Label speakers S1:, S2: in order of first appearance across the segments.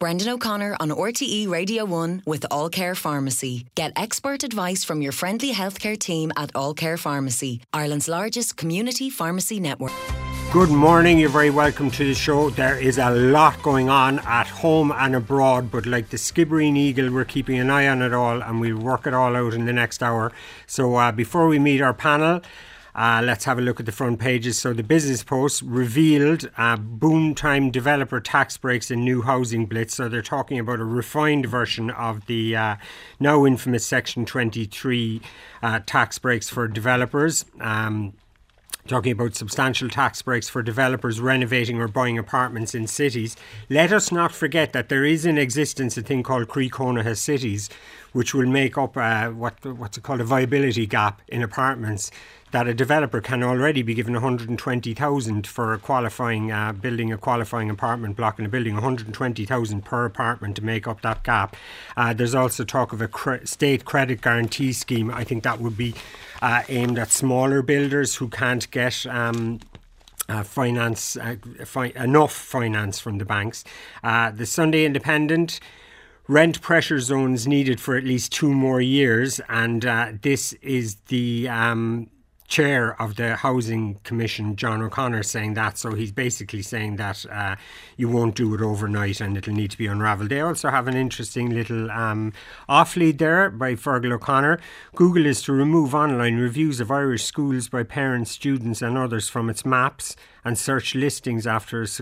S1: Brendan O'Connor on RTE Radio 1 with All Care Pharmacy. Get expert advice from your friendly healthcare team at All Care Pharmacy, Ireland's largest community pharmacy network.
S2: Good morning, you're very welcome to the show. There is a lot going on at home and abroad, but like the Skibbereen Eagle, we're keeping an eye on it all and we'll work it all out in the next hour. So before we meet our panel, let's have a look at the front pages. So the Business Post revealed boom time developer tax breaks in new housing blitz. So they're talking about a refined version of the now infamous Section 23 tax breaks for developers. Talking about substantial tax breaks for developers renovating or buying apartments in cities. Let us not forget that there is in existence a thing called Croí Cónaithe cities, which will make up what's it called, a viability gap in apartments, that a developer can already be given 120,000 for building a qualifying apartment block in a building, 120,000 per apartment to make up that gap. There's also talk of a state credit guarantee scheme. I think that would be aimed at smaller builders who can't get enough finance from the banks. The Sunday Independent: rent pressure zones needed for at least 2 more years, and this is the chair of the Housing Commission, John O'Connor, saying that. So he's basically saying that you won't do it overnight and it'll need to be unravelled. They also have an interesting little off-lead there by Fergal O'Connor. Google is to remove online reviews of Irish schools by parents, students and others from its maps and search listings after its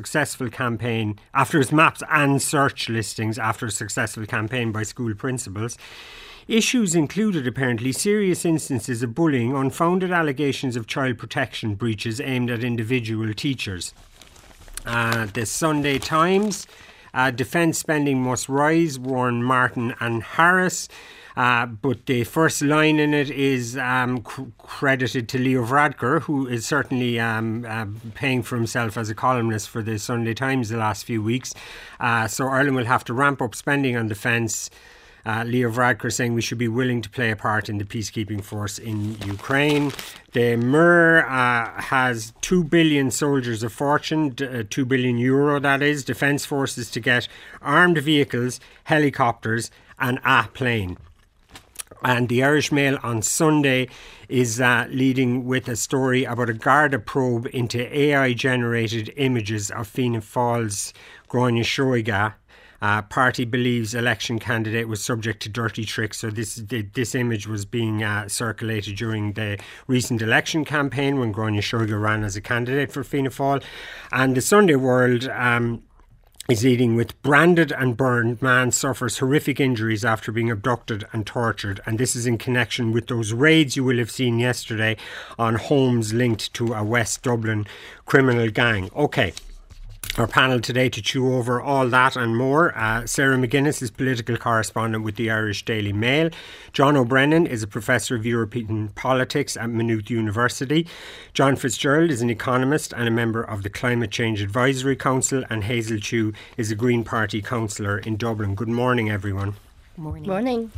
S2: maps and search listings after a successful campaign by school principals. Issues included apparently serious instances of bullying, unfounded allegations of child protection breaches aimed at individual teachers. The Sunday Times: defence spending must rise, warn Martin and Harris. But the first line in it is credited to Leo Varadkar, who is certainly paying for himself as a columnist for the Sunday Times the last few weeks. So Ireland will have to ramp up spending on defence. Leo Varadkar saying we should be willing to play a part in the peacekeeping force in Ukraine. The Mirror has 2 billion soldiers of fortune, 2 billion euro that is, defence forces to get armed vehicles, helicopters and a plane. And the Irish Mail on Sunday is leading with a story about a Garda probe into AI-generated images of Fianna Fáil's Gráinne Seoige. Party believes election candidate was subject to dirty tricks. So this image was being circulated during the recent election campaign when Gráinne Seoige ran as a candidate for Fianna Fáil. And the Sunday World is leading with branded and burned man suffers horrific injuries after being abducted and tortured. And this is in connection with those raids you will have seen yesterday on homes linked to a West Dublin criminal gang. Okay. Our panel today to chew over all that and more. Sarah McGuinness is political correspondent with the Irish Daily Mail. John O'Brennan is a professor of European politics at Maynooth University. John Fitzgerald is an economist and a member of the Climate Change Advisory Council. And Hazel Chu is a Green Party councillor in Dublin. Good morning, everyone.
S3: Morning.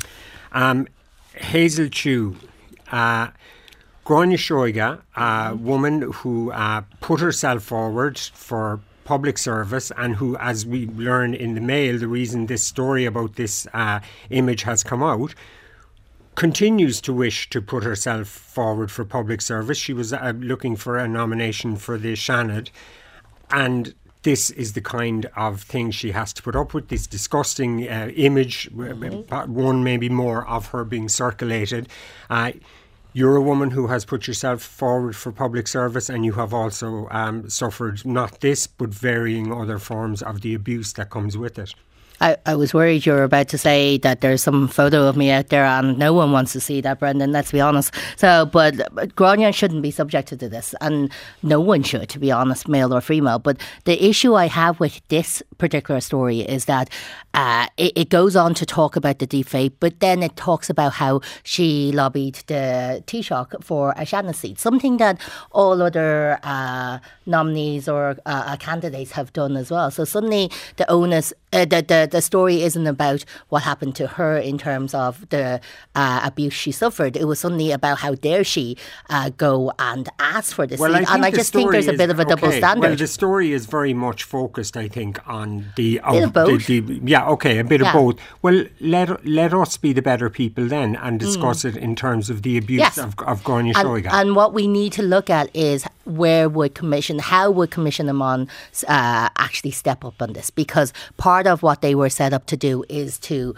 S2: Hazel Chu, Gráinne Seoige, a woman who put herself forward for public service and who, as we learn in the Mail, the reason this story about this image has come out, continues to wish to put herself forward for public service. She was looking for a nomination for the Seanad, and this is the kind of thing she has to put up with, this disgusting image, one maybe more, of her being circulated. You're a woman who has put yourself forward for public service, and you have also suffered not this but varying other forms of the abuse that comes with it.
S3: I was worried you were about to say that there's some photo of me out there and no one wants to see that, Brendan, let's be honest. So, but Gráinne shouldn't be subjected to this, and no one should, to be honest, male or female. But the issue I have with this particular story is that it goes on to talk about the deepfake, but then it talks about how she lobbied the Taoiseach for a Seanad seat, something that all other nominees or candidates have done as well. So suddenly the onus, the the story isn't about what happened to her in terms of the abuse she suffered. It was suddenly about how dare she go and ask for this.
S2: Well,
S3: I just think there's a bit of a double standard.
S2: Well, the story is very much focused, I think, on the...
S3: bit of both.
S2: a bit of both. Well, let us be the better people then and discuss it in terms of the abuse of Gráinne Seoige.
S3: And what we need to look at is how would Commission Amon actually step up on this? Because part of what they were set up to do is to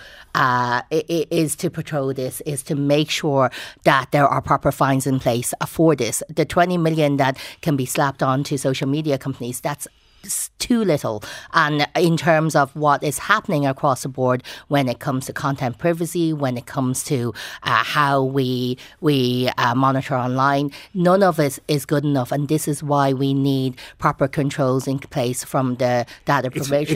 S3: patrol this, is to make sure that there are proper fines in place for this. The 20 million that can be slapped onto social media companies, that's too little. And in terms of what is happening across the board when it comes to content privacy, when it comes to how we monitor online, none of it is good enough. And this is why we need proper controls in place from the Data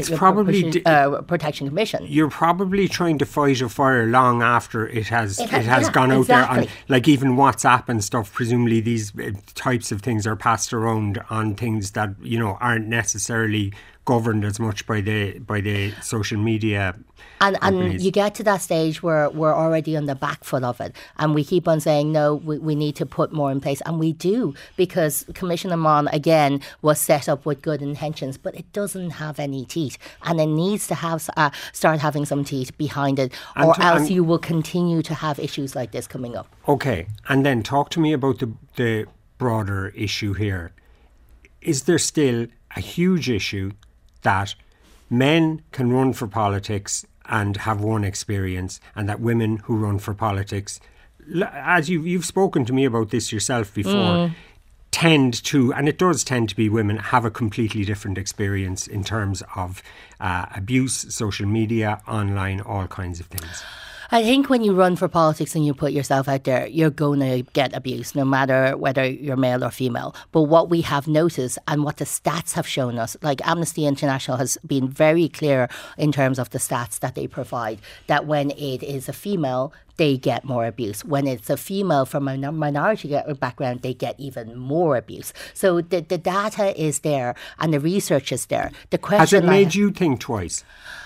S3: Protection Commission.
S2: You're probably trying to fight a fire long after it has gone out there. And like even WhatsApp and stuff, presumably these types of things are passed around on things that, aren't necessarily governed as much by the social media
S3: and you get to that stage where we're already on the back foot of it, and we keep on saying no, we need to put more in place, and we do, because Commission Amon again was set up with good intentions, but it doesn't have any teeth, and it needs to have start having some teeth behind it, or else you will continue to have issues like this coming up.
S2: Okay, and then talk to me about the broader issue here. Is there still a huge issue that men can run for politics and have one experience, and that women who run for politics, as you've spoken to me about this yourself before, tend to be women, have a completely different experience in terms of abuse, social media, online, all kinds of things?
S3: I think when you run for politics and you put yourself out there, you're going to get abuse, no matter whether you're male or female. But what we have noticed, and what the stats have shown us, like Amnesty International has been very clear in terms of the stats that they provide, that when it is a female, they get more abuse. When it's a female from a minority background, they get even more abuse. So the data is there and the research is there. The question
S2: has it made you think twice?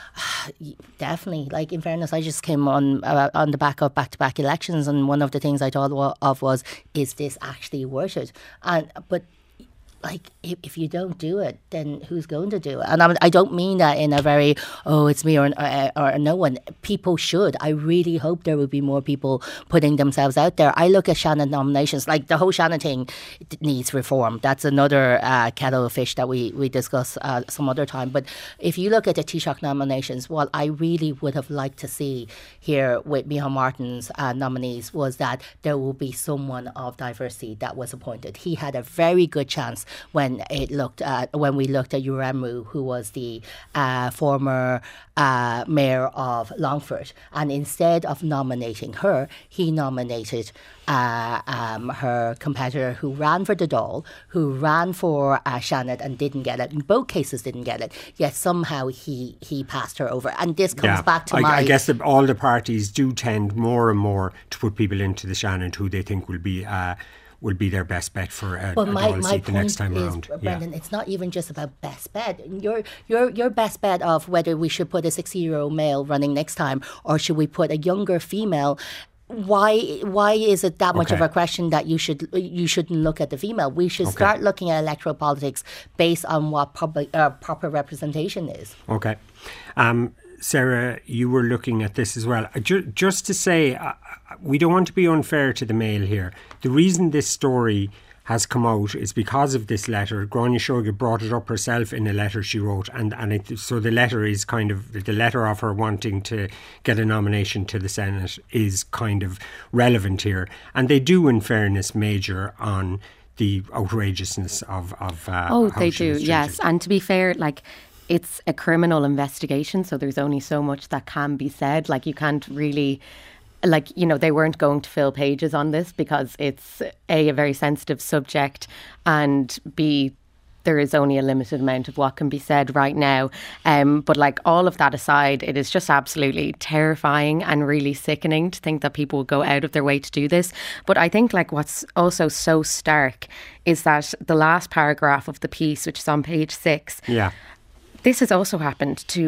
S3: Definitely. Like, in fairness, I just came on the back of back-to-back elections, and one of the things I thought of was, is this actually worth it? But like, if you don't do it, then who's going to do it? And I don't mean that in a very, it's me or no one. People should. I really hope there will be more people putting themselves out there. I look at Shannon nominations, like the whole Shannon thing needs reform. That's another kettle of fish that we discuss some other time. But if you look at the Taoiseach nominations, what I really would have liked to see here with Micheál Martin's nominees was that there will be someone of diversity that was appointed. He had a very good chance when we looked at Uramu, who was the former mayor of Longford, and instead of nominating her, he nominated her competitor who ran for the Dáil, who ran for Shannon and didn't get it. In both cases didn't get it, yet somehow he passed her over. And this comes back to
S2: I guess that all the parties do tend more and more to put people into the Shannon who they think will be their best bet for a Dáil seat the next time around.
S3: Brendan, it's not even just about best bet. Your best bet of whether we should put a 60-year-old male running next time, or should we put a younger female. Why is it that much of a question that you shouldn't look at the female? We should start looking at electoral politics based on what proper representation is.
S2: Okay. Sarah, you were looking at this as well. Just to say, we don't want to be unfair to the Mail here. The reason this story has come out is because of this letter. Gráinne Seoige brought it up herself in a letter she wrote, so the letter is kind of the letter of her wanting to get a nomination to the Senate is kind of relevant here, and they do, in fairness, major on the outrageousness of
S4: they do, yes. And to be fair, like, it's a criminal investigation, so there's only so much that can be said. Like, you can't really, they weren't going to fill pages on this because it's a very sensitive subject, and B, there is only a limited amount of what can be said right now. But like, all of that aside, it is just absolutely terrifying and really sickening to think that people will go out of their way to do this. But I think, like, what's also so stark is that the last paragraph of the piece, which is on page 6, this has also happened to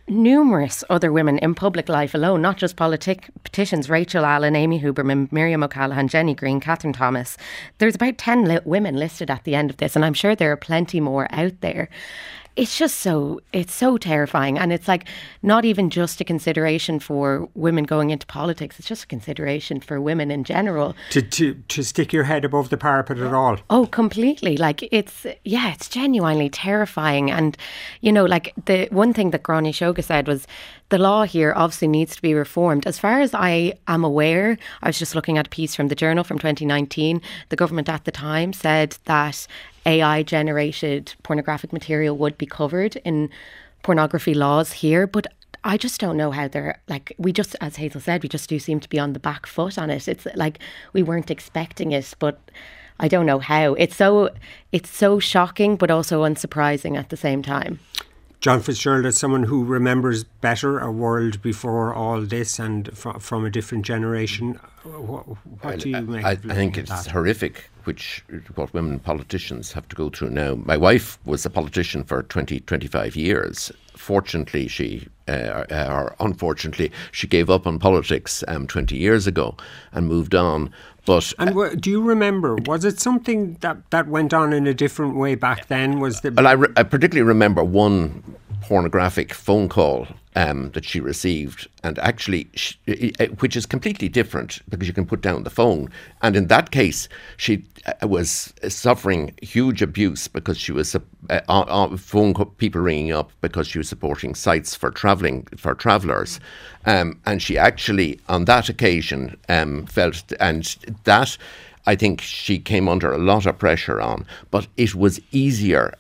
S4: numerous other women in public life alone, not just politicians, Rachel Allen, Amy Huberman, Miriam O'Callaghan, Jenny Green, Catherine Thomas. There's about 10 women listed at the end of this, and I'm sure there are plenty more out there. It's just it's so terrifying. And it's like not even just a consideration for women going into politics. It's just a consideration for women in general.
S2: To stick your head above the parapet at all.
S4: Oh, completely. Like it's genuinely terrifying. And, you know, like the one thing that Gráinne Seoga said was the law here obviously needs to be reformed. As far as I am aware, I was just looking at a piece from the Journal from 2019. The government at the time said that AI-generated pornographic material would be covered in pornography laws here, but I just don't know how they're, like, we just, as Hazel said, we just do seem to be on the back foot on it. It's like we weren't expecting it, but I don't know how. It's so shocking, but also unsurprising at the same time.
S2: John Fitzgerald, as someone who remembers better a world before all this and from a different generation, what do you make of that?
S5: I think it's horrific what women politicians have to go through now. My wife was a politician for 20-25 years. Fortunately, or unfortunately, she gave up on politics 20 years ago and moved on. But
S2: do you remember, was it something that went on in a different way back then?
S5: Well, I particularly remember one pornographic phone call that she received, and actually, which is completely different because you can put down the phone. And in that case, she was suffering huge abuse because she was people ringing up because she was supporting sites for travellers, and she actually on that occasion felt, and that I think she came under a lot of pressure on, but it was easier,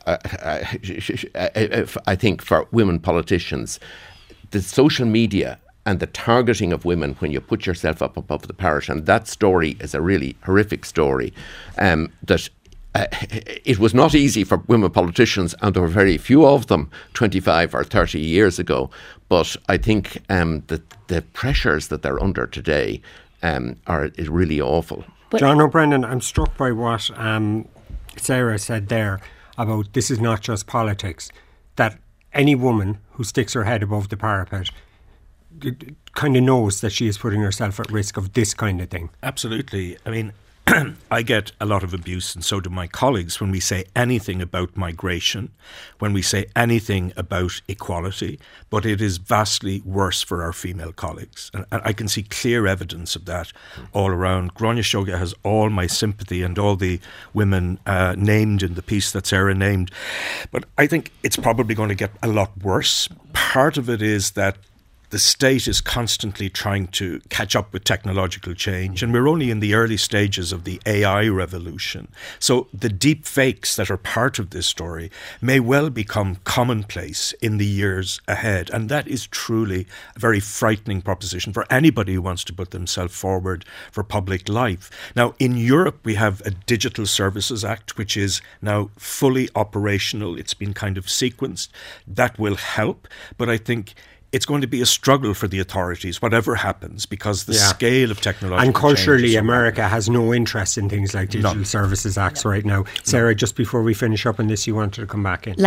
S5: I think, for women politicians. The social media and the targeting of women when you put yourself up above the parapet, and that story is a really horrific story, that it was not easy for women politicians, and there were very few of them 25 or 30 years ago. But I think that the pressures that they're under today is really awful.
S2: John O'Brennan, I'm struck by what Sarah said there about this is not just politics, that any woman who sticks her head above the parapet kind of knows that she is putting herself at risk of this kind of thing.
S6: Absolutely. I mean, I get a lot of abuse, and so do my colleagues, when we say anything about migration, when we say anything about equality, but it is vastly worse for our female colleagues. And I can see clear evidence of that all around. Gráinne Seoga has all my sympathy, and all the women named in the piece that Sarah named. But I think it's probably going to get a lot worse. Part of it is that the state is constantly trying to catch up with technological change, and we're only in the early stages of the AI revolution. So the deep fakes that are part of this story may well become commonplace in the years ahead, and that is truly a very frightening proposition for anybody who wants to put themselves forward for public life. Now, in Europe, we have a Digital Services Act, which is now fully operational. It's been kind of sequenced. That will help, but I think it's going to be a struggle for the authorities, whatever happens, because the scale of technology.
S2: And culturally, America has no interest in things like Digital Services Acts right now. Sarah, just before we finish up on this, you wanted to come back in.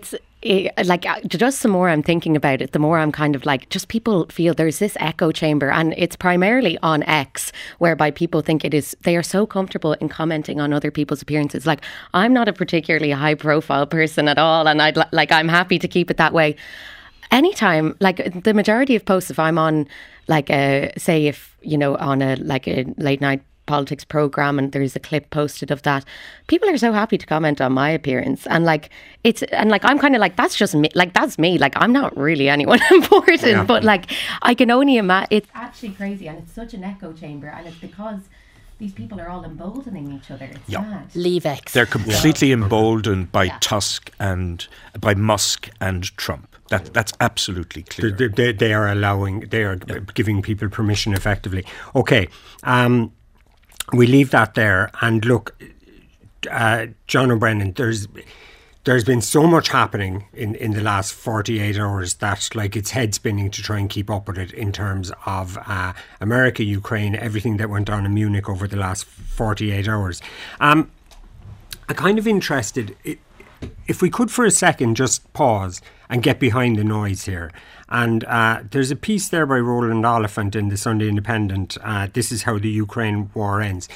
S4: Just the more I'm thinking about it, the more I'm kind of like, just people feel there's this echo chamber, and it's primarily on X, whereby people think they are so comfortable in commenting on other people's appearances. Like, I'm not a particularly high profile person at all, and I'm happy to keep it that way. Anytime, like the majority of posts, if I'm on on a late night politics program and there's a clip posted of that, people are so happy to comment on my appearance, and I'm kind of like, that's just me, like that's me, like I'm not really anyone important, but like I can only imagine. It's actually crazy, and it's such an echo chamber, and it's because these people are all emboldening each other. It's mad.
S3: Leave X.
S6: They're completely emboldened by Tusk and by Musk and Trump. That's absolutely clear.
S2: They are giving people permission effectively. Okay, we leave that there. And look, John O'Brennan, there's been so much happening in the last 48 hours that like it's head spinning to try and keep up with it in terms of America, Ukraine, everything that went on in Munich over the last 48 hours. I'm kind of interested, if we could for a second just pause and get behind the noise here. And there's a piece there by Roland Oliphant in the Sunday Independent. This is how the Ukraine war ends.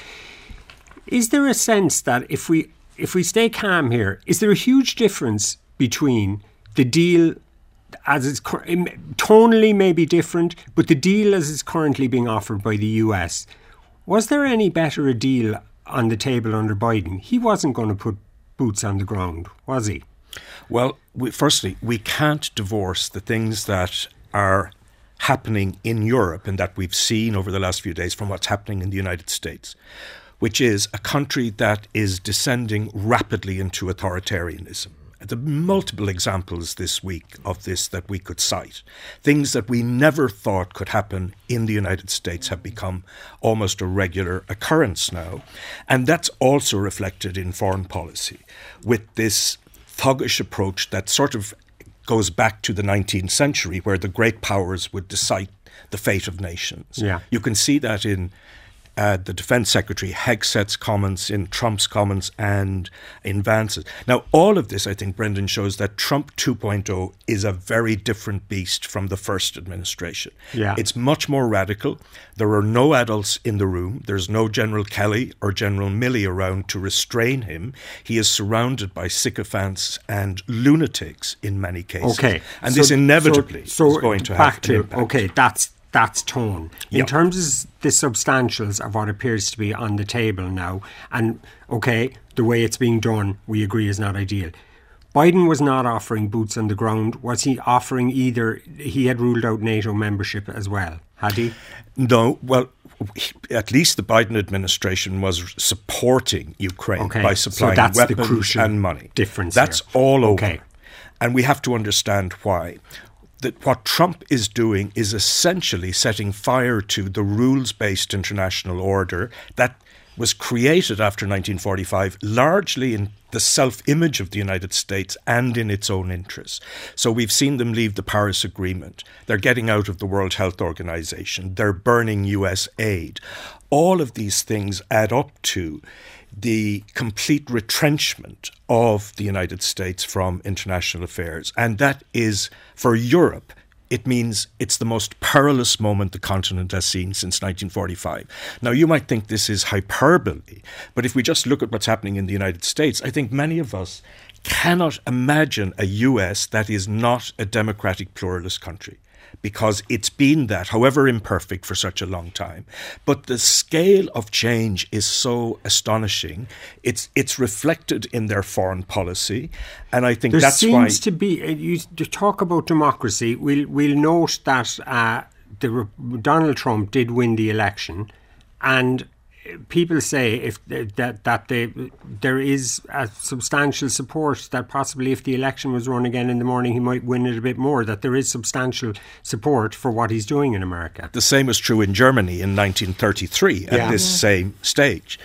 S2: Is there a sense that if we stay calm here, is there a huge difference between the deal as it's tonally may be different, but the deal as it's currently being offered by the US? Was there any better a deal on the table under Biden? He wasn't going to put boots on the ground, was he?
S6: Well, firstly, we can't divorce the things that are happening in Europe and that we've seen over the last few days from what's happening in the United States, which is a country that is descending rapidly into authoritarianism. There are multiple examples this week of this that we could cite. Things that we never thought could happen in the United States have become almost a regular occurrence now. And that's also reflected in foreign policy, with this thuggish approach that sort of goes back to the 19th century, where the great powers would decide the fate of nations.
S2: Yeah.
S6: You can see that in the Defense Secretary Hegset's comments, in Trump's comments, and in Vance's. Now, all of this, I think, Brendan, shows that Trump 2.0 is a very different beast from the first administration.
S2: Yeah.
S6: It's much more radical. There are no adults in the room. There's no General Kelly or General Milley around to restrain him. He is surrounded by sycophants and lunatics in many cases.
S2: Okay.
S6: And this inevitably is going to have an impact.
S2: Okay, that's tone. In terms of the substantials of what appears to be on the table now, and okay, the way it's being done, we agree is not ideal. Biden was not offering boots on the ground. Was he offering either? He had ruled out NATO membership as well, had he?
S6: No. Well, at least the Biden administration was supporting Ukraine by supplying weapons and money.
S2: Difference.
S6: That's
S2: here.
S6: all over.
S2: Okay.
S6: And we have to understand why. That what Trump is doing is essentially setting fire to the rules-based international order that was created after 1945, largely in the self-image of the United States and in its own interests. So we've seen them leave the Paris Agreement. They're getting out of the World Health Organization. They're burning US aid. All of these things add up to the complete retrenchment of the United States from international affairs. And that is, for Europe, it means it's the most perilous moment the continent has seen since 1945. Now, you might think this is hyperbole, but if we just look at what's happening in the United States, I think many of us cannot imagine a US that is not a democratic pluralist country, because it's been that, however imperfect, for such a long time. But the scale of change is so astonishing. It's reflected in their foreign policy, and I think that's why...
S2: There seems to be... You talk about democracy. We'll note that Donald Trump did win the election, and people say there is a substantial support that possibly if the election was run again in the morning, he might win it a bit more, that there is substantial support for what he's doing in America.
S6: The same was true in Germany in 1933 at this same stage.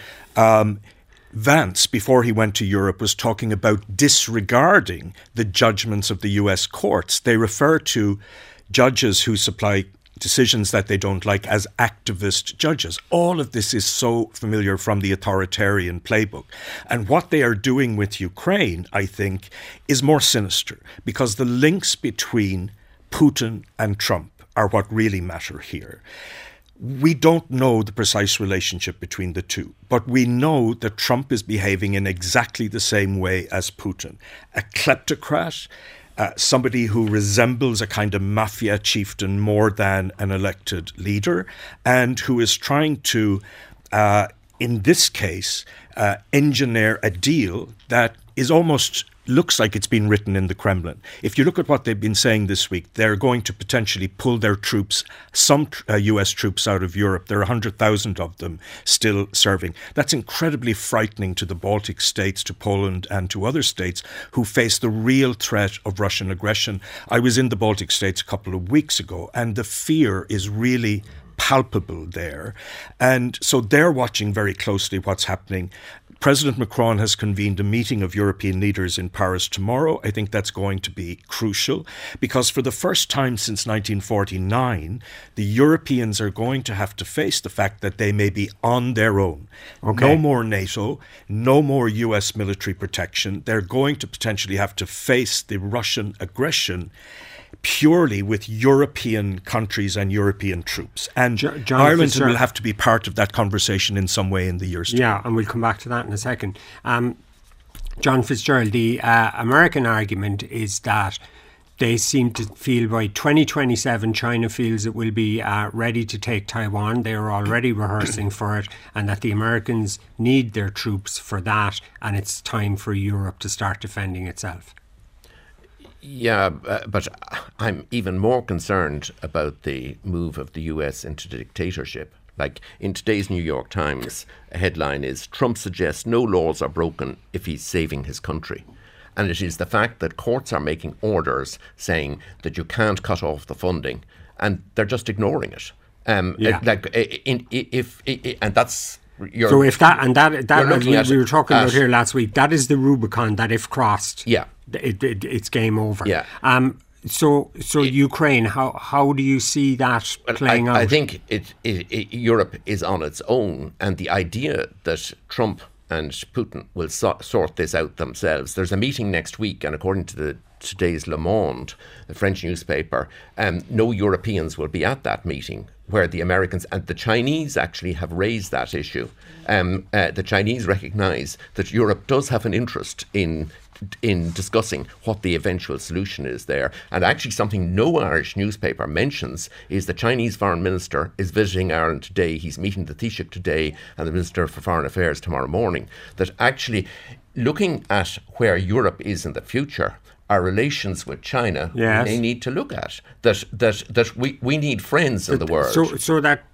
S6: Vance, before he went to Europe, was talking about disregarding the judgments of the US courts. They refer to judges who supply decisions that they don't like as activist judges. All of this is so familiar from the authoritarian playbook. And what they are doing with Ukraine, I think, is more sinister, because the links between Putin and Trump are what really matter here. We don't know the precise relationship between the two, but we know that Trump is behaving in exactly the same way as Putin. A kleptocrat, somebody who resembles a kind of mafia chieftain more than an elected leader, and who is trying to, in this case, engineer a deal that is almost looks like it's been written in the Kremlin. If you look at what they've been saying this week, they're going to potentially pull their troops, some US troops out of Europe. There are 100,000 of them still serving. That's incredibly frightening to the Baltic states, to Poland and to other states who face the real threat of Russian aggression. I was in the Baltic states a couple of weeks ago, and the fear is really palpable there. And so they're watching very closely what's happening. President Macron has convened a meeting of European leaders in Paris tomorrow. I think that's going to be crucial, because for the first time since 1949, the Europeans are going to have to face the fact that they may be on their own. Okay. No more NATO, no more US military protection. They're going to potentially have to face the Russian aggression purely with European countries and European troops. And
S2: John
S6: Ireland will have to be part of that conversation in some way in the years to come.
S2: Yeah, and we'll come back to that in a second. John Fitzgerald, the American argument is that they seem to feel by 2027 China feels it will be ready to take Taiwan. They are already rehearsing for it, and that the Americans need their troops for that, and it's time for Europe to start defending itself.
S5: Yeah, but I'm even more concerned about the move of the US into dictatorship. Like in today's New York Times, a headline is, Trump suggests no laws are broken if he's saving his country. And it is the fact that courts are making orders saying that you can't cut off the funding, and they're just ignoring it. And that's...
S2: So if that we were talking about here last week, that is the Rubicon that if crossed, it's game over.
S5: Yeah.
S2: So Ukraine, how do you see that playing out?
S5: I think Europe is on its own, and the idea that Trump and Putin will sort this out themselves. There's a meeting next week, and according to today's Le Monde, the French newspaper, no Europeans will be at that meeting, where the Americans and the Chinese actually have raised that issue. The Chinese recognise that Europe does have an interest in discussing what the eventual solution is there. And actually something no Irish newspaper mentions is the Chinese foreign minister is visiting Ireland today. He's meeting the Taoiseach today and the Minister for Foreign Affairs tomorrow morning. That actually, looking at where Europe is in the future, our relations with China,
S2: yes,
S5: they need to look at that we need friends in the world.
S2: So that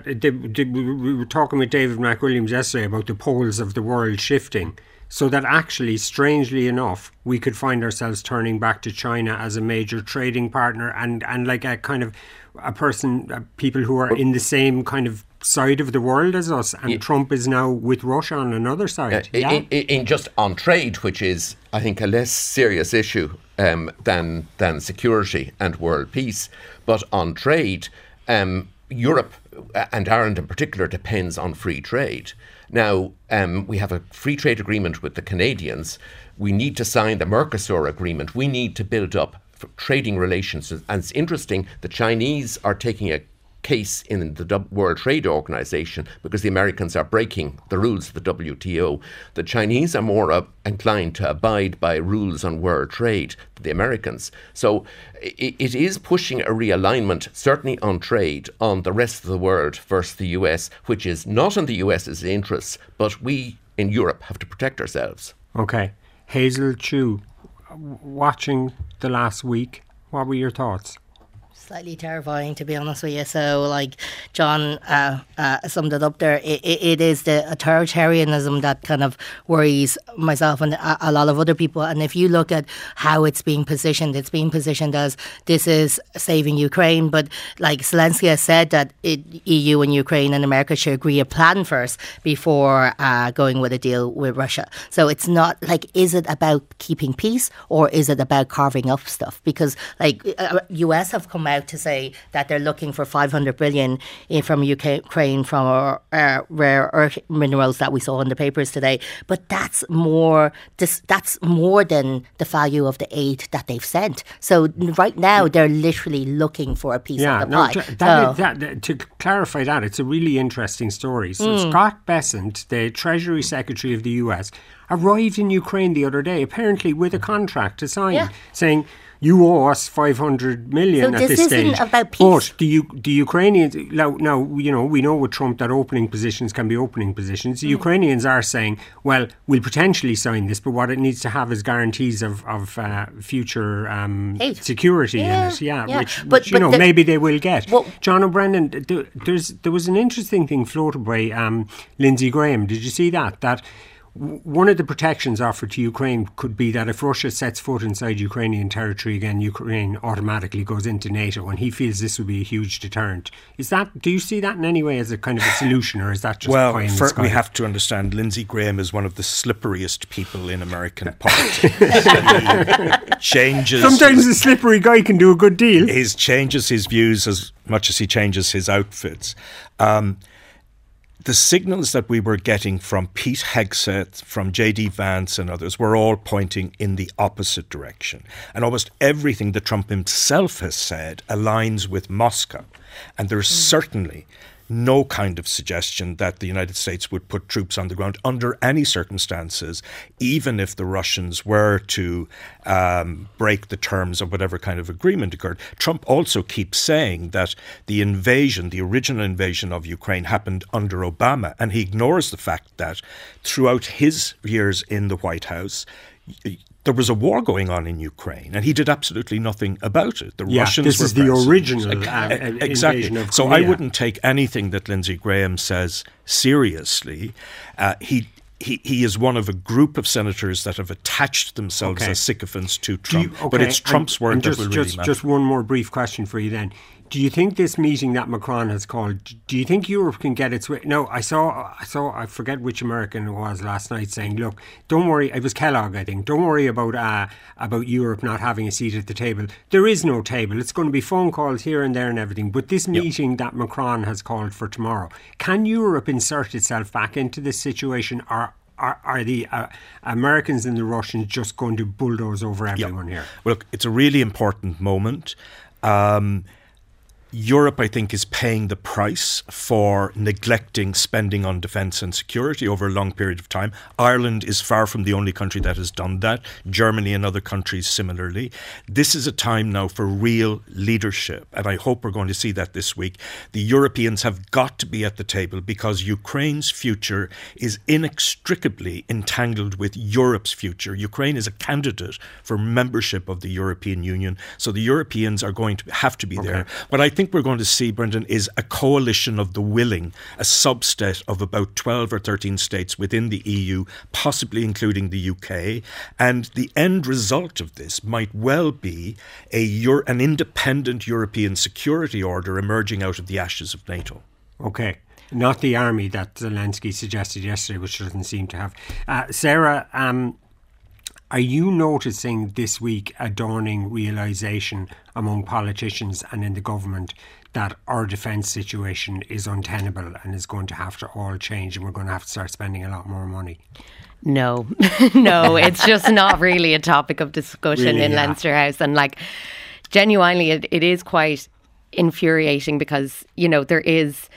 S2: we were talking with David McWilliams yesterday about the poles of the world shifting. So that actually, strangely enough, we could find ourselves turning back to China as a major trading partner and like a kind of people who are in the same kind of side of the world as us. And Trump is now with Russia on another side.
S5: In just on trade, which is, I think, a less serious issue than security and world peace. But on trade, Europe and Ireland in particular depends on free trade. Now, we have a free trade agreement with the Canadians. We need to sign the Mercosur agreement. We need to build up trading relations. And it's interesting, the Chinese are taking a case in the World Trade Organization because the Americans are breaking the rules of the WTO. The Chinese are more inclined to abide by rules on world trade than the Americans. So it is pushing a realignment, certainly on trade, on the rest of the world versus the US, which is not in the US's interests, but we in Europe have to protect ourselves.
S2: Okay. Hazel Chu, watching the last week, what were your thoughts?
S3: Slightly terrifying, to be honest with you. So, like John summed it up there, it is the authoritarianism that kind of worries myself and a lot of other people. And if you look at how it's being positioned as this is saving Ukraine. But like Zelensky has said that EU and Ukraine and America should agree a plan first before going with a deal with Russia. So it's not like, is it about keeping peace or is it about carving up stuff? Because like US have come out to say that they're looking for 500 billion from Ukraine from our rare earth minerals that we saw in the papers today. But that's more than the value of the aid that they've sent. So right now they're literally looking for a piece of the pie.
S2: To clarify that, it's a really interesting story. So Scott Bessent, the Treasury Secretary of the US, arrived in Ukraine the other day, apparently with a contract to sign, saying, you owe us 500 million at this stage.
S3: So this isn't about peace.
S2: But the Ukrainians, now, you know, we know with Trump that opening positions can be opening positions. The Ukrainians are saying, well, we'll potentially sign this, but what it needs to have is guarantees of future security in it. Which maybe they will get. Well, John O'Brennan, there was an interesting thing floated by Lindsey Graham. Did you see that? That one of the protections offered to Ukraine could be that if Russia sets foot inside Ukrainian territory again, Ukraine automatically goes into NATO, and he feels this would be a huge deterrent. Do you see that in any way as a kind of a solution, or is that just pie in the sky?
S6: We have to understand Lindsey Graham is one of the slipperiest people in American politics. Sometimes a slippery guy can do a good deal. He changes his views as much as he changes his outfits. the signals that we were getting from Pete Hegseth, from J.D. Vance and others were all pointing in the opposite direction. And almost everything that Trump himself has said aligns with Moscow. And there's certainly no kind of suggestion that the United States would put troops on the ground under any circumstances, even if the Russians were to break the terms of whatever kind of agreement occurred. Trump also keeps saying that the invasion, the original invasion of Ukraine, happened under Obama, and he ignores the fact that throughout his years in the White House, there was a war going on in Ukraine, and he did absolutely nothing about it. The Russians
S2: this
S6: were
S2: is the
S6: present.
S2: original
S6: Exactly.
S2: invasion of
S6: So
S2: Crimea.
S6: I wouldn't take anything that Lindsey Graham says seriously. He is one of a group of senators that have attached themselves as sycophants to Trump. But it's Trump's word that will really matter.
S2: Just one more brief question for you then. Do you think this meeting that Macron has called, do you think Europe can get its way? No, I saw, I forget which American it was last night saying, look, don't worry, it was Kellogg, I think, don't worry about Europe not having a seat at the table. There is no table. It's going to be phone calls here and there and everything. But this meeting that Macron has called for tomorrow, can Europe insert itself back into this situation, or are the Americans and the Russians just going to bulldoze over everyone here?
S6: Well, look, it's a really important moment. Europe, I think, is paying the price for neglecting spending on defence and security over a long period of time. Ireland is far from the only country that has done that. Germany and other countries similarly. This is a time now for real leadership, and I hope we're going to see that this week. The Europeans have got to be at the table because Ukraine's future is inextricably entangled with Europe's future. Ukraine is a candidate for membership of the European Union, so the Europeans are going to have to be there. But I think we're going to see, Brendan, is a coalition of the willing, a subset of about 12 or 13 states within the EU, possibly including the UK. And the end result of this might well be an independent European security order emerging out of the ashes of NATO.
S2: Okay. Not the army that Zelensky suggested yesterday, which doesn't seem to have. Sarah, are you noticing this week a dawning realisation among politicians and in the government that our defence situation is untenable and is going to have to all change, and we're going to have to start spending a lot more money?
S4: No, no, it's just not really a topic of discussion in Leinster House. And genuinely, it is quite infuriating because, there is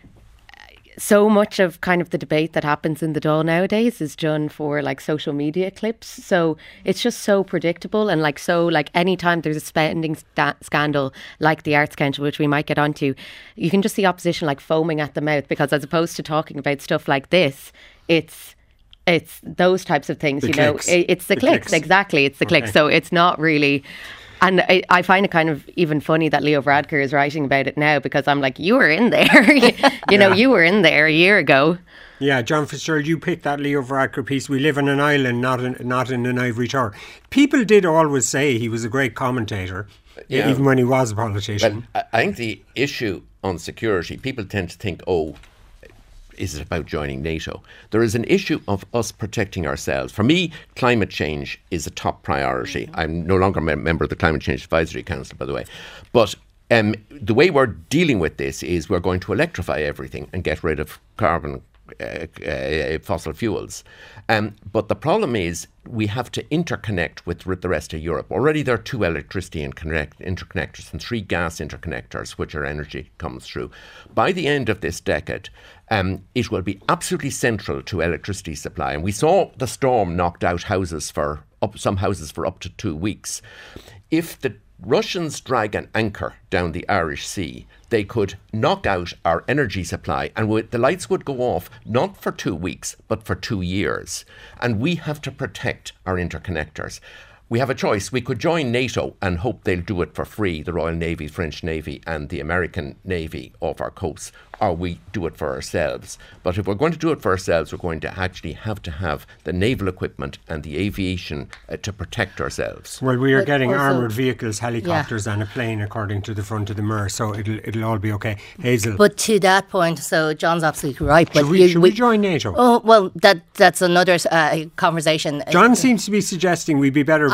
S4: so much of kind of the debate that happens in the Dáil nowadays is done for social media clips. So it's just so predictable, and anytime there's a spending scandal like the Arts Council, which we might get onto, you can just see opposition foaming at the mouth, because as opposed to talking about stuff like this, it's those types of things, it's the clicks. Exactly, it's the clicks. So it's not really. And I find it kind of even funny that Leo Varadkar is writing about it now, because I'm like, you were in there. You were in there a year ago.
S2: Yeah, John Fitzgerald, you picked that Leo Varadkar piece. We live on an island, not in an ivory tower. People did always say he was a great commentator, even when he was a politician.
S5: But I think the issue on security, people tend to think, is it about joining NATO? There is an issue of us protecting ourselves. For me, climate change is a top priority. I'm no longer a member of the Climate Change Advisory Council, by the way. But the way we're dealing with this is we're going to electrify everything and get rid of carbon, fossil fuels. But the problem is we have to interconnect with the rest of Europe. Already there are 2 electricity interconnectors and 3 gas interconnectors, which our energy comes through. By the end of this decade, it will be absolutely central to electricity supply. And we saw the storm knocked out some houses for up to 2 weeks. If the Russians drag an anchor down the Irish Sea, they could knock out our energy supply, and the lights would go off not for 2 weeks, but for 2 years. And we have to protect our interconnectors. We have a choice. We could join NATO and hope they'll do it for free, the Royal Navy, French Navy and the American Navy off our coasts, or we do it for ourselves. But if we're going to do it for ourselves, we're going to actually have to have the naval equipment and the aviation to protect ourselves.
S2: Well, we are getting armoured vehicles, helicopters and a plane, according to the front of the Mir, so it'll all be okay. Hazel.
S3: But to that point, so John's absolutely right. But
S2: should we join NATO?
S3: Oh, well, that's another conversation.
S2: John seems to be suggesting we'd be better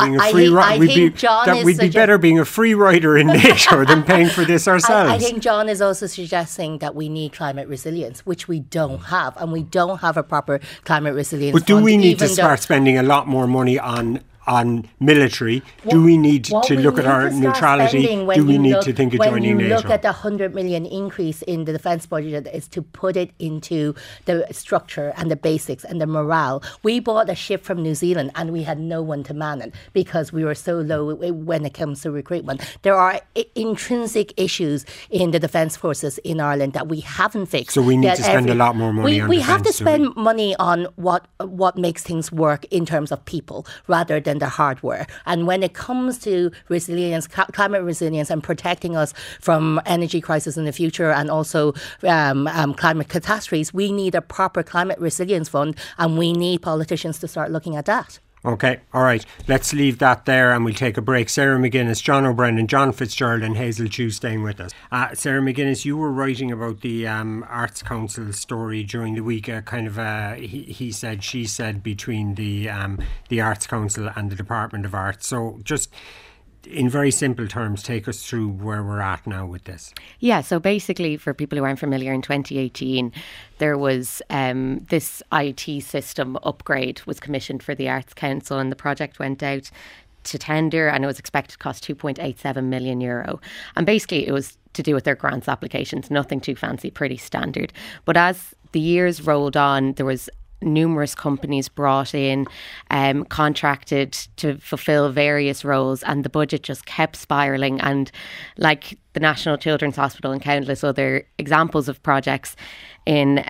S2: being a free rider. We'd be better being a free rider in NATO than paying for this ourselves.
S3: I think John is also suggesting that we need climate resilience, which we don't have, and we don't have a proper climate resilience
S2: But do
S3: fund,
S2: we need to start spending a lot more money on military? Do we need to look at our neutrality? Do we need to think of joining NATO?
S3: When you look at the 100 million increase in the defence budget, is to put it into the structure and the basics and the morale. We bought a ship from New Zealand and we had no one to man it because we were so low when it comes to recruitment. There are intrinsic issues in the defence forces in Ireland that we haven't fixed.
S2: So we need to spend a lot more money on defence.
S3: We have to spend money on what makes things work in terms of people rather than the hardware. And when it comes to resilience, climate resilience and protecting us from energy crisis in the future and also climate catastrophes, we need a proper climate resilience fund and we need politicians to start looking at that.
S2: Okay, all right. Let's leave that there and we'll take a break. Sarah McGuinness, John O'Brennan, John Fitzgerald and Hazel Chew staying with us. Sarah McGuinness, you were writing about the Arts Council story during the week, he said, she said between the Arts Council and the Department of Arts. So just in very simple terms, take us through where we're at now with this.
S4: Yeah, so basically, for people who aren't familiar, in 2018, there was this IT system upgrade was commissioned for the Arts Council, and the project went out to tender and it was expected to cost €2.87 million. And basically, it was to do with their grants applications, nothing too fancy, pretty standard. But as the years rolled on, there was numerous companies brought in, contracted to fulfill various roles, and the budget just kept spiralling. And like the National Children's Hospital and countless other examples of projects in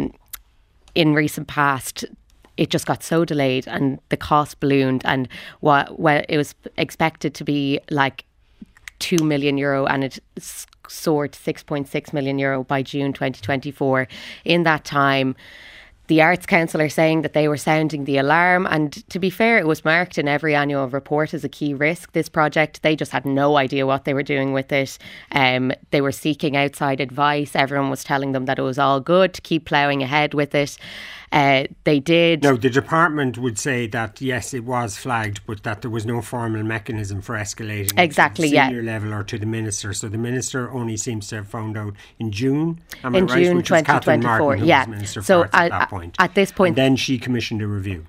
S4: recent past, it just got so delayed and the cost ballooned, and it was expected to be like €2 million and it soared to €6.6 million by June 2024. In that time, the Arts Council are saying that they were sounding the alarm, and to be fair, it was marked in every annual report as a key risk, this project. They just had no idea what they were doing with it. They were seeking outside advice. Everyone was telling them that it was all good to keep ploughing ahead with it. They did.
S2: No, the department would say that yes, it was flagged, but that there was no formal mechanism for escalating
S4: exactly,
S2: to the senior level or to the minister. So the minister only seems to have found out in June. Am I right?
S4: June
S2: Which
S4: 2024.
S2: Was yeah. Minister so at that point.
S4: At this point,
S2: and then she commissioned a review.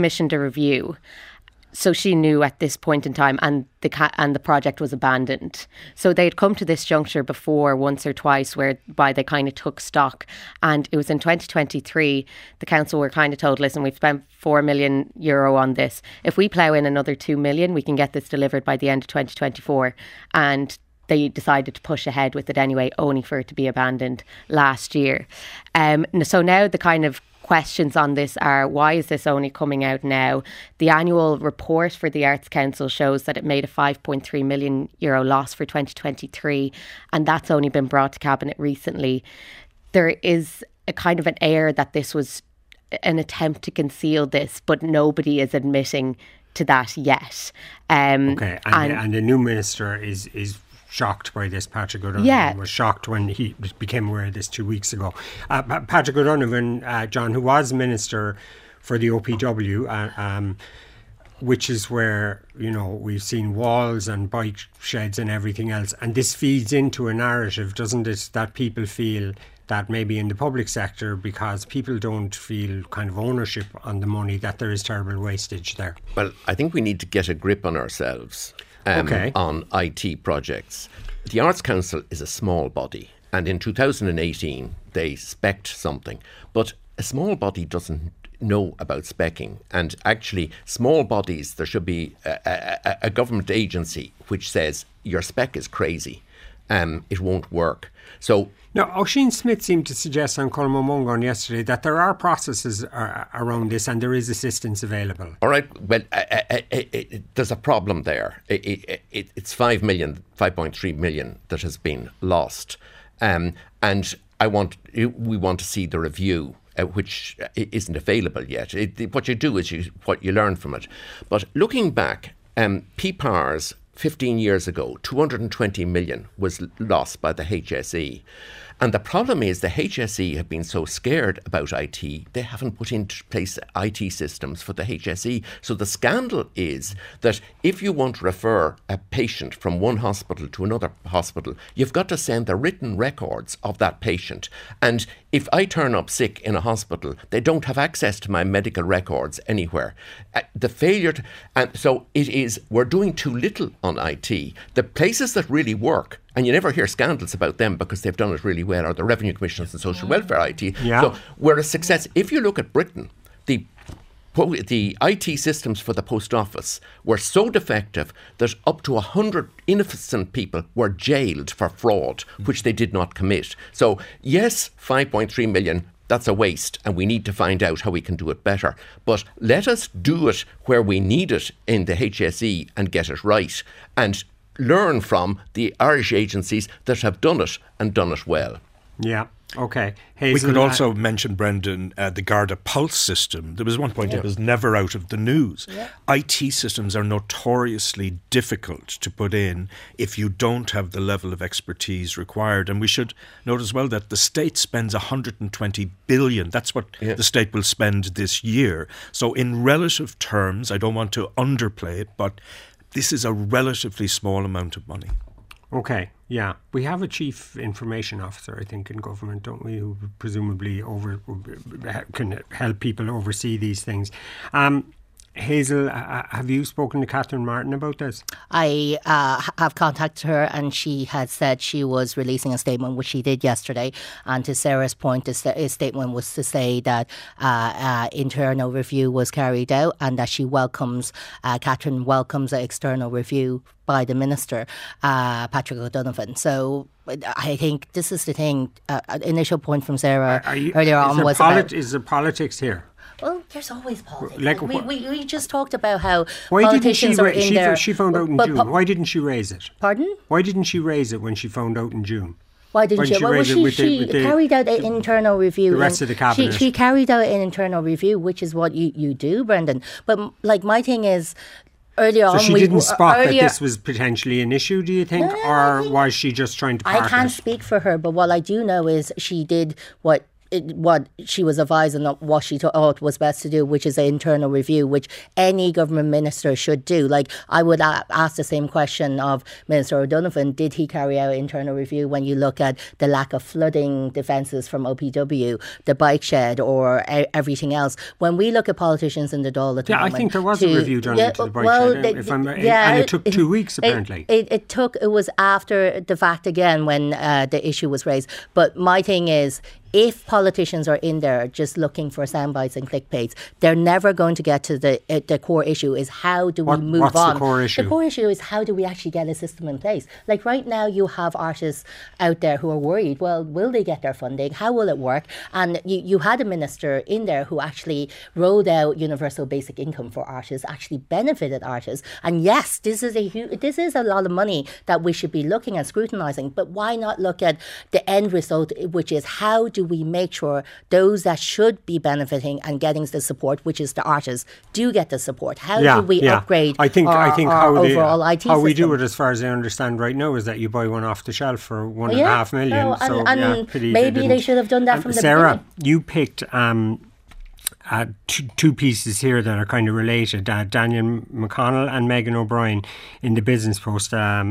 S4: So she knew at this point in time, and the project was abandoned. So they'd come to this juncture before once or twice whereby they kind of took stock. And it was in 2023, the council were kind of told, listen, we've spent €4 million on this. If we plough in another 2 million, we can get this delivered by the end of 2024. And they decided to push ahead with it anyway, only for it to be abandoned last year. So now the kind of questions on this are, why is this only coming out now? The annual report for the Arts Council shows that it made a €5.3 million loss for 2023, and that's only been brought to Cabinet recently. There is a kind of an air that this was an attempt to conceal this, but nobody is admitting to that yet.
S2: And the new minister is shocked by this. Patrick O'Donovan was shocked when he became aware of this 2 weeks ago. Patrick O'Donovan, John, who was Minister for the OPW, which is where, we've seen walls and bike sheds and everything else. And this feeds into a narrative, doesn't it, that people feel that maybe in the public sector, because people don't feel kind of ownership on the money, that there is terrible wastage there.
S5: Well, I think we need to get a grip on ourselves. On IT projects. The Arts Council is a small body, and in 2018 they spec'd something, but a small body doesn't know about spec'ing, and actually small bodies, there should be a government agency which says your spec is crazy, it won't work. So
S2: now, Oisin Smith seemed to suggest on Colm O'Mungan yesterday that there are processes around this and there is assistance available.
S5: All right, well, there's a problem there. It's $5.3 million that has been lost. And we want to see the review, which isn't available yet. What you do is what you learn from it. But looking back, PPARS 15 years ago, 220 million was lost by the HSE. And the problem is the HSE have been so scared about IT, they haven't put into place IT systems for the HSE. So the scandal is that if you want to refer a patient from one hospital to another hospital, you've got to send the written records of that patient. And if I turn up sick in a hospital, they don't have access to my medical records anywhere. The failure, and so it is, we're doing too little on IT. The places that really work, and you never hear scandals about them because they've done it really well, are the revenue commissions and social welfare IT.
S2: Yeah.
S5: So we're a success. If you look at Britain, the IT systems for the post office were so defective that up to 100 innocent people were jailed for fraud, which they did not commit. So yes, 5.3 million, that's a waste, and we need to find out how we can do it better. But let us do it where we need it in the HSE and get it right, and learn from the Irish agencies that have done it and done it well.
S2: Yeah. Okay. Hazel,
S6: we could also mention, Brendan, the Garda Pulse system. There was one point it was never out of the news. Yeah. IT systems are notoriously difficult to put in if you don't have the level of expertise required. And we should note as well that the state spends 120 billion. That's what the state will spend this year. So in relative terms, I don't want to underplay it, but this is a relatively small amount of money.
S2: Okay, yeah. We have a chief information officer, I think, in government, don't we, who presumably can help people oversee these things. Hazel, have you spoken to Catherine Martin about this?
S3: I have contacted her, and she had said she was releasing a statement, which she did yesterday. And to Sarah's point, his statement was to say that internal review was carried out, and that Catherine welcomes an external review by the Minister, Patrick O'Donovan. So I think this is the thing. Initial point from Sarah earlier on was
S2: is there politics here?
S3: Well, there's always politics. We just talked about how
S2: why
S3: politicians are in there.
S2: She found out in June. Why didn't she raise it?
S3: Pardon?
S2: Why didn't she raise it when she found out in June?
S3: Why didn't she? Well, she carried out an internal review.
S2: The rest of the cabinet.
S3: She carried out an internal review, which is what you do, Brendan. But my thing is, earlier on,
S2: she didn't spot that this was potentially an issue, do you think? Or was she just trying to park
S3: I can't speak for her, but what I do know is she did what she was advised and what she thought was best to do, which is an internal review, which any government minister should do. Like, I would ask the same question of Minister O'Donovan. Did he carry out internal review when you look at the lack of flooding defences from OPW, the bike shed, or everything else? When we look at politicians in the Dáil at the moment,
S2: I think there was a review done into the bike shed. And it took 2 weeks, apparently.
S3: It was after the fact again when the issue was raised. But my thing is, if politicians are in there just looking for sound bites and clickbaits, they're never going to get to the core issue, is how do we move on?
S2: What's the core issue?
S3: The core issue is how do we actually get a system in place? Like right now you have artists out there who are worried, well, will they get their funding? How will it work? And you had a minister in there who actually rolled out universal basic income for artists, actually benefited artists. And yes, this is a lot of money that we should be looking at, scrutinising, but why not look at the end result, which is how do we make sure those that should be benefiting and getting the support, which is the artists, do get the support? How do we upgrade our overall IT system?
S2: How we do it, as far as I understand right now, is that you buy one off the shelf for $1.5 million.
S3: Maybe they should have done that from the beginning.
S2: Sarah, you picked two pieces here that are kind of related. Daniel McConnell and Megan O'Brien in the Business Post,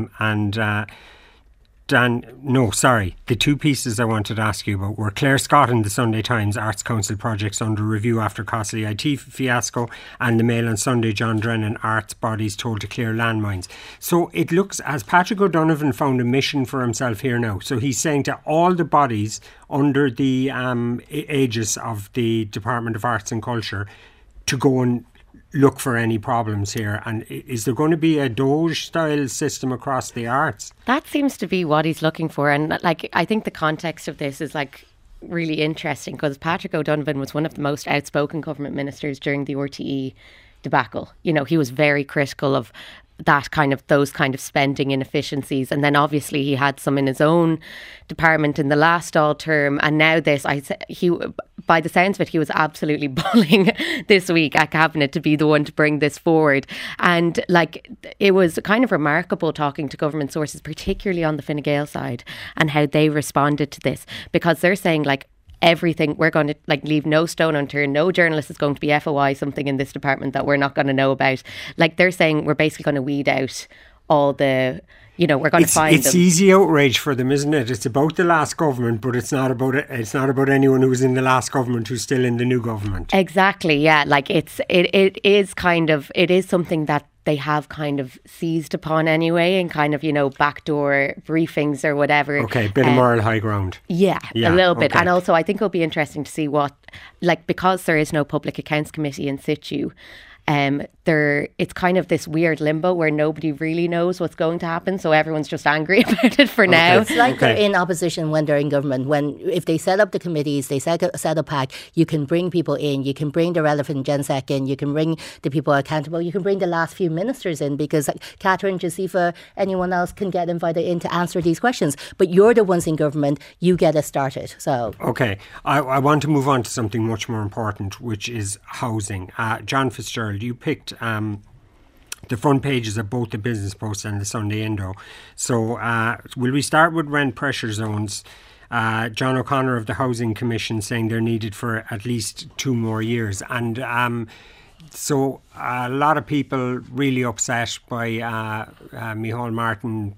S2: the two pieces I wanted to ask you about were Claire Scott in the Sunday Times, Arts Council projects under review after costly IT fiasco, and the Mail on Sunday, John Drennan, arts bodies told to clear landmines. So it looks as Patrick O'Donovan found a mission for himself here now. So he's saying to all the bodies under the aegis of the Department of Arts and Culture to go and look for any problems here. And is there going to be a Doge-style system across the arts?
S4: That seems to be what he's looking for. And I think the context of this is really interesting, because Patrick O'Donovan was one of the most outspoken government ministers during the RTE debacle. You know, he was very critical of those kind of spending inefficiencies. And then obviously he had some in his own department in the last Dáil term, and now this. By the sounds of it, he was absolutely bullying this week at Cabinet to be the one to bring this forward. And like, it was kind of remarkable talking to government sources, particularly on the Fine Gael side, and how they responded to this, because they're saying like, everything, we're going to like leave no stone unturned. No journalist is going to be FOI something in this department that we're not going to know about. Like, they're saying we're basically going to weed out all the, we're going to find
S2: it's
S4: them.
S2: Easy outrage for them, isn't it? It's about the last government, but it's not about it. It's not about anyone who was in the last government who's still in the new government.
S4: Exactly. Yeah. Like, it is something that they have kind of seized upon anyway, and kind of, backdoor briefings or whatever.
S2: Okay, bit of moral high ground.
S4: Yeah, a little bit.
S2: Okay.
S4: And also I think it'll be interesting to see because there is no Public Accounts Committee in situ, it's kind of this weird limbo where nobody really knows what's going to happen, so everyone's just angry about it for now.
S3: It's like they're in opposition when they're in government. If they set up the committees, they set a pack, you can bring people in, you can bring the relevant GenSec in, you can bring the people accountable, you can bring the last few ministers in, because Catherine, Josepha, anyone else can get invited in to answer these questions. But you're the ones in government, you get us started. So
S2: okay, I want to move on to something much more important, which is housing. John Fitzgerald, you picked the front pages of both the Business Post and the Sunday Indo. So will we start with rent pressure zones? John O'Connor of the Housing Commission saying they're needed for at least 2 more years. And so a lot of people really upset by Micheál Martin.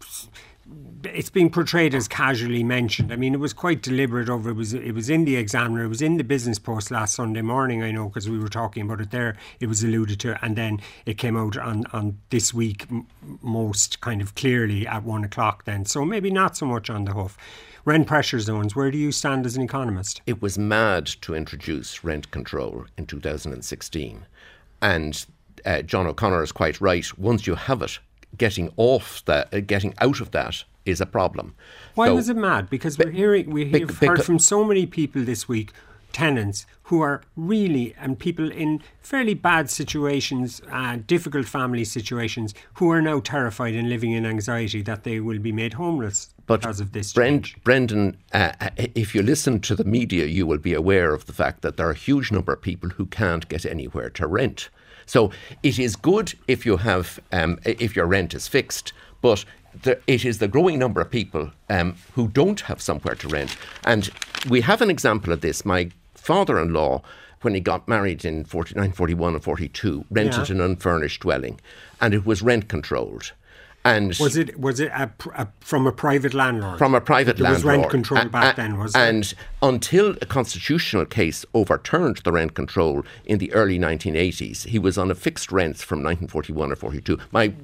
S2: It's being portrayed as casually mentioned. I mean, it was quite deliberate. It was in the Examiner, it was in the Business Post last Sunday morning, I know, because we were talking about it there. It was alluded to, and then it came out on This Week most kind of clearly at 1 o'clock then. So maybe not so much on the hoof. Rent pressure zones, where do you stand as an economist?
S5: It was mad to introduce rent control in 2016. And John O'Connor is quite right. Once you have it, getting out of that is a problem.
S2: Why was it mad? Because we've heard from so many people this week, tenants who are really, and people in fairly bad situations, difficult family situations, who are now terrified and living in anxiety that they will be made homeless because of this change.
S5: Brendan, if you listen to the media, you will be aware of the fact that there are a huge number of people who can't get anywhere to rent. So it is good if you have, if your rent is fixed, but it is the growing number of people who don't have somewhere to rent. And we have an example of this. My father-in-law, when he got married in 1941 and 42, rented an unfurnished dwelling, and it was rent controlled. And
S2: was it from a private landlord?
S5: From a private landlord.
S2: There was rent control back then, was there?
S5: And until a constitutional case overturned the rent control in the early 1980s, he was on a fixed rent from 1941 or 42.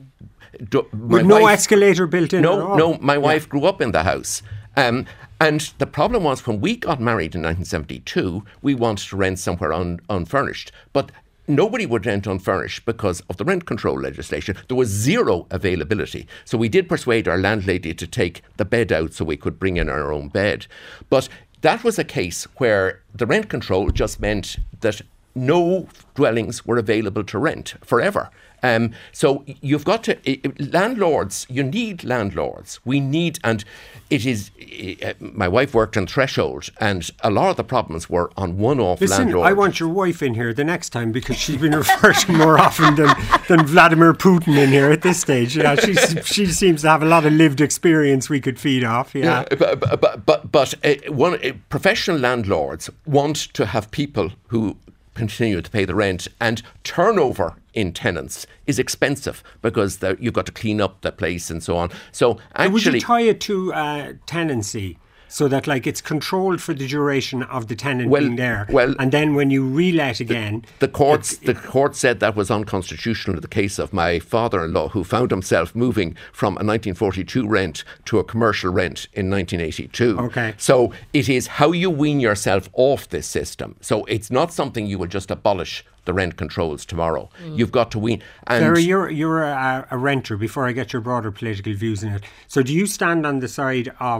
S2: With no escalator built in at all?
S5: No, my wife grew up in the house. And the problem was, when we got married in 1972, we wanted to rent somewhere unfurnished. But nobody would rent unfurnished because of the rent control legislation. There was zero availability. So we did persuade our landlady to take the bed out so we could bring in our own bed. But that was a case where the rent control just meant that no dwellings were available to rent forever. So you've got to, landlords, you need landlords. We need, and it is, my wife worked on Threshold, and a lot of the problems were on one-off landlords.
S2: I want your wife in here the next time, because she's been referred to more often than Vladimir Putin in here at this stage. Yeah, she seems to have a lot of lived experience we could feed off. Yeah,
S5: but professional landlords want to have people who continue to pay the rent, and turnover in tenants is expensive because you've got to clean up the place and so on. So actually,
S2: would you tie it to tenancy? So that, like, it's controlled for the duration of the tenant being there. Well, and then when you relet again...
S5: The court said that was unconstitutional in the case of my father-in-law, who found himself moving from a 1942 rent to a commercial rent in 1982.
S2: Okay.
S5: So it is how you wean yourself off this system. So it's not something you will just abolish the rent controls tomorrow. You've got to wean. And
S2: Sarah, you're a renter, before I get your broader political views in it. So do you stand on the side of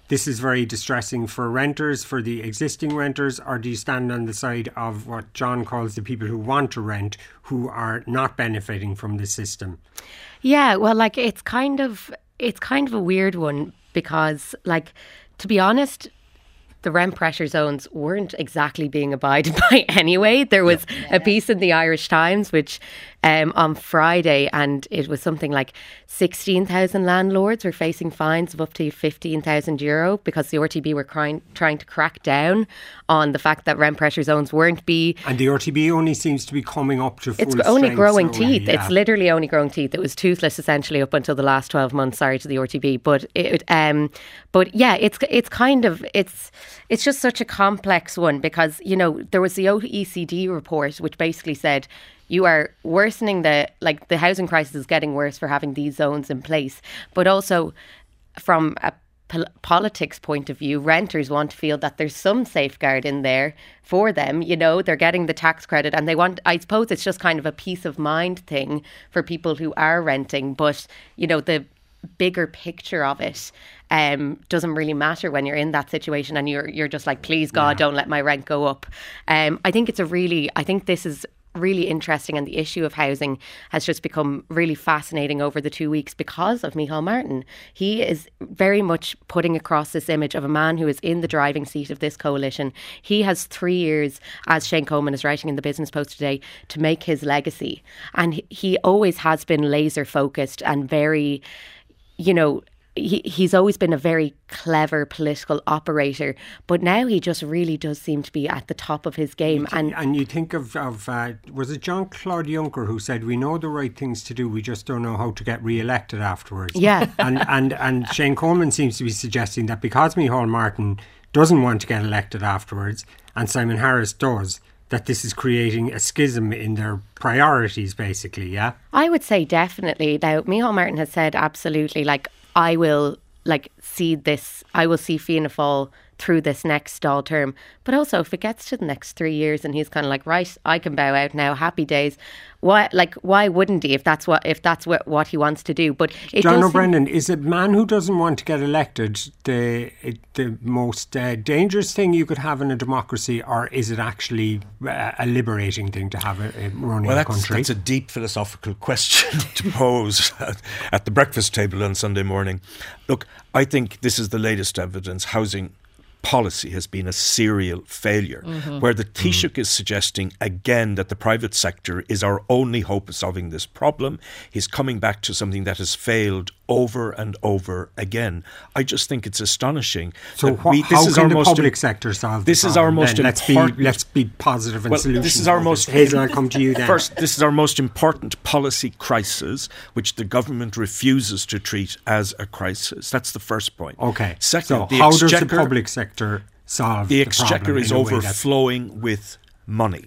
S2: this is very distressing for renters, for the existing renters, or do you stand on the side of what John calls the people who want to rent, who are not benefiting from the system?
S4: Yeah, well, like it's kind of a weird one because, like, to be honest, the rent pressure zones weren't exactly being abided by anyway. There was a piece in the Irish Times which on Friday, and it was something like 16,000 landlords were facing fines of up to €15,000 because the RTB were trying to crack down on the fact that rent pressure zones weren't
S2: And the RTB only seems to be coming up to full strength.
S4: It's only growing teeth. Yeah. It's literally only growing teeth. It was toothless essentially up until the last 12 months, to the RTB. But it's just such a complex one because, there was the OECD report which basically said you are worsening the housing crisis is getting worse for having these zones in place. But also from a politics point of view, renters want to feel that there's some safeguard in there for them. They're getting the tax credit and they want, I suppose it's just kind of a peace of mind thing for people who are renting. But, the bigger picture of it doesn't really matter when you're in that situation and you're just like, please God, don't let my rent go up. I think this is really interesting, and the issue of housing has just become really fascinating over the 2 weeks because of Micheál Martin. He is very much putting across this image of a man who is in the driving seat of this coalition. He has 3 years, as Shane Coleman is writing in the Business Post today, to make his legacy, and he always has been laser focused and very, He's always been a very clever political operator, but now he just really does seem to be at the top of his game.
S2: And you think of was it Jean-Claude Juncker who said, we know the right things to do, we just don't know how to get re-elected afterwards.
S4: Yeah.
S2: and Shane Coleman seems to be suggesting that because Micheál Martin doesn't want to get elected afterwards, and Simon Harris does, that this is creating a schism in their priorities, basically, yeah?
S4: I would say definitely. Now, Micheál Martin has said absolutely, I will see Fianna Fáil through this next Dáil term. But also, if it gets to the next 3 years and he's kind of like, right, I can bow out now, happy days. Why wouldn't he if that's what he wants to do? But
S2: John O'Brennan, is a man who doesn't want to get elected the most dangerous thing you could have in a democracy, or is it actually a liberating thing to have running a country?
S6: That's a deep philosophical question to pose at the breakfast table on Sunday morning. Look, I think this is the latest evidence. Housing policy has been a serial failure, where the Taoiseach is suggesting again that the private sector is our only hope of solving this problem. He's coming back to something that has failed over and over again. I just think it's astonishing.
S2: So how can the public sector solve this?
S6: This is our most important...
S2: Let's be positive and solution.
S6: This is our most...
S2: Hazel, I'll come to you then.
S6: First, this is our most important policy crisis, which the government refuses to treat as a crisis. That's the first point.
S2: Okay.
S6: Second,
S2: so how does the public sector solve
S6: the
S2: problem?
S6: The Exchequer is overflowing with money.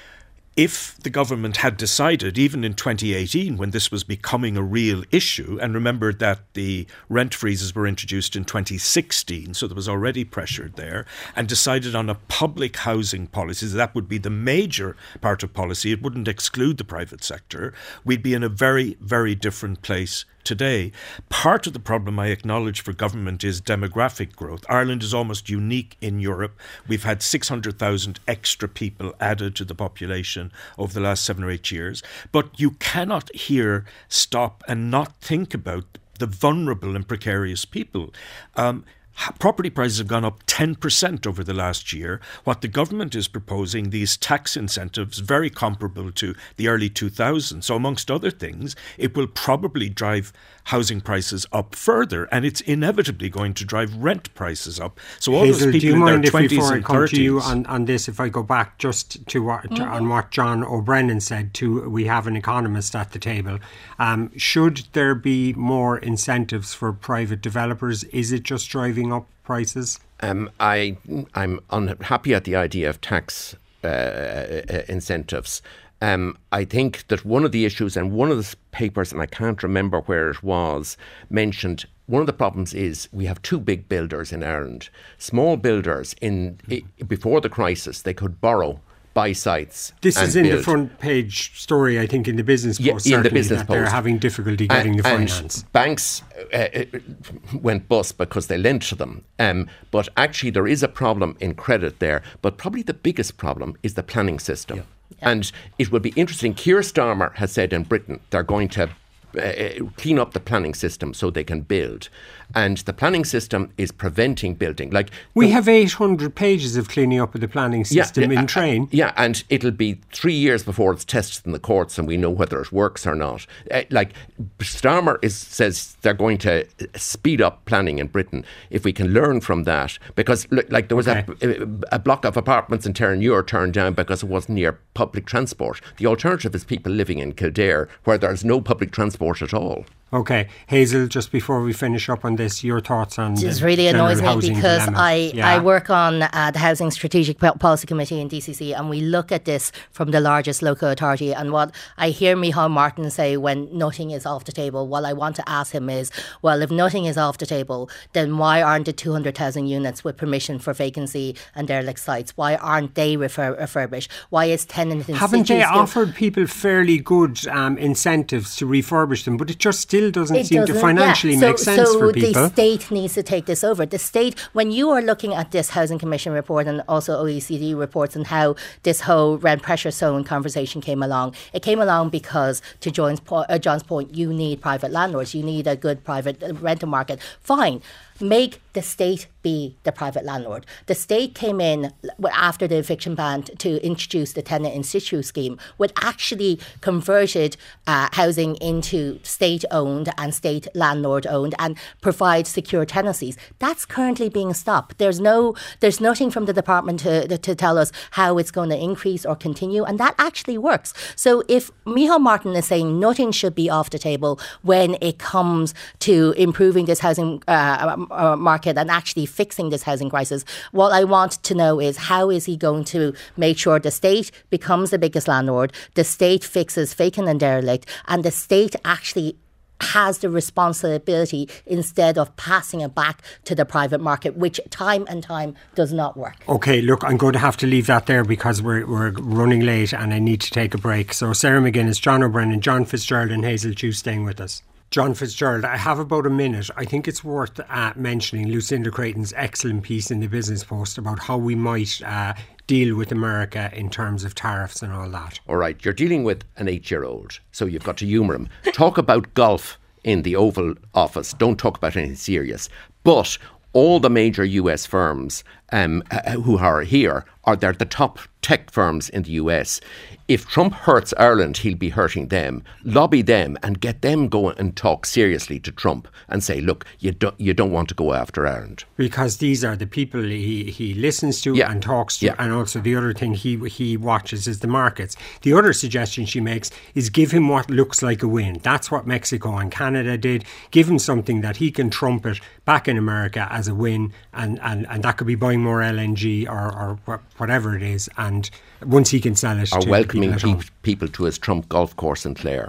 S6: If the government had decided, even in 2018, when this was becoming a real issue, and remember that the rent freezes were introduced in 2016, so there was already pressure there, and decided on a public housing policy, that would be the major part of policy, it wouldn't exclude the private sector, we'd be in a very, very different place today. Part of the problem, I acknowledge, for government is demographic growth. Ireland is almost unique in Europe. We've had 600,000 extra people added to the population over the last 7 or 8 years. But you cannot here stop and not think about the vulnerable and precarious people. Property prices have gone up 10% over the last year. What the government is proposing, these tax incentives, very comparable to the early 2000s. So amongst other things, it will probably drive housing prices up further, and it's inevitably going to drive rent prices up. So all
S2: Hazel,
S6: those people in their 20s and 30s...
S2: do you mind if before I come to you on this, if I go back just to on what John O'Brennan said, we have an economist at the table. Should there be more incentives for private developers? Is it just driving up prices?
S5: I'm unhappy at the idea of tax incentives. I think that one of the issues, and one of the papers, and I can't remember where it was, mentioned one of the problems is we have two big builders in Ireland. Small builders, before the crisis, they could borrow buy sites.
S2: This
S5: and
S2: is in
S5: build.
S2: the front page story, I think, in the Business Post.
S5: In the Business Post.
S2: They're having difficulty getting the finance.
S5: Banks went bust because they lent to them. But actually, there is a problem in credit there. But probably the biggest problem is the planning system. Yeah. And it would be interesting. Keir Starmer has said in Britain they're going to clean up the planning system so they can build. And the planning system is preventing building. Like
S2: we have 800 pages of cleaning up of the planning system in train.
S5: And it'll be 3 years before it's tested in the courts and we know whether it works or not. Like Starmer says they're going to speed up planning in Britain if we can learn from that. Because like there was a block of apartments in Terranure turned down because it wasn't near public transport. The alternative is people living in Kildare where there's no public transport at all.
S2: Okay, Hazel, just before we finish up on this, your thoughts on
S3: this really annoys me because I work on the Housing Strategic Policy Committee in DCC, and we look at this from the largest local authority. And what I hear Micheál Martin say when nothing is off the table, what I want to ask him is, well, if nothing is off the table, then why aren't the 200,000 units with permission for vacancy and derelict sites, why aren't they refurbished? Why is tenant in
S2: Haven't they offered people fairly good incentives to refurbish them? But it just still doesn't seem to financially make sense for people.
S3: So the state needs to take this over. The state, when you are looking at this Housing Commission report and also OECD reports and how this whole rent pressure zone conversation came along, it came along because, to John's point, you need private landlords, you need a good private rental market. Fine. Make the state be the private landlord. The state came in after the eviction ban to introduce the tenant in situ scheme, which actually converted housing into state-owned and state landlord-owned and provide secure tenancies. That's currently being stopped. There's nothing from the department to tell us how it's going to increase or continue, and that actually works. So if Micheál Martin is saying nothing should be off the table when it comes to improving this housing market and actually fixing this housing crisis, what I want to know is how is he going to make sure the state becomes the biggest landlord, the state fixes vacant and derelict, and the state actually has the responsibility instead of passing it back to the private market, which time and time does not work.
S2: Okay, look, I'm going to have to leave that there because we're running late and I need to take a break. So Sarah McGuinness, John O'Brennan, John Fitzgerald and Hazel Chew staying with us. John Fitzgerald, I have about a minute. I think it's worth mentioning Lucinda Creighton's excellent piece in the Business Post about how we might deal with America in terms of tariffs and all that.
S5: All right, you're dealing with an 8-year-old, so you've got to humour him. Talk about golf in the Oval Office. Don't talk about anything serious. But all the major US firms who are here they're the top tech firms in the US. If Trump hurts Ireland, he'll be hurting them. Lobby them and get them going and talk seriously to Trump and say, look, you don't want to go after Ireland.
S2: Because these are the people he listens to and talks to. And also the other thing he watches is the markets. The other suggestion she makes is give him what looks like a win. That's what Mexico and Canada did. Give him something that he can trumpet back in America as a win. And that could be buying more LNG or whatever it is. And once he can sell it
S5: or welcoming people to his Trump golf course in Clare.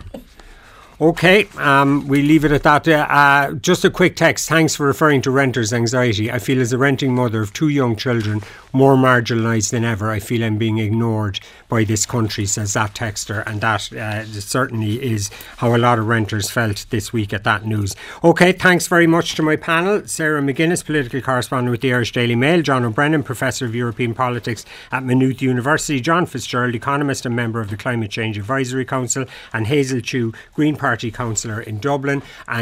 S2: Okay, we leave it at that. Just a quick text. Thanks for referring to renters' anxiety. I feel as a renting mother of 2 young children, more marginalised than ever. I feel I'm being ignored by this country, says that texter. And that certainly is how a lot of renters felt this week at that news. Okay, thanks very much to my panel. Sarah McGuinness, political correspondent with the Irish Daily Mail. John O'Brennan, Professor of European Politics at Maynooth University. John Fitzgerald, economist and member of the Climate Change Advisory Council. And Hazel Chew, Green Party councillor in Dublin. And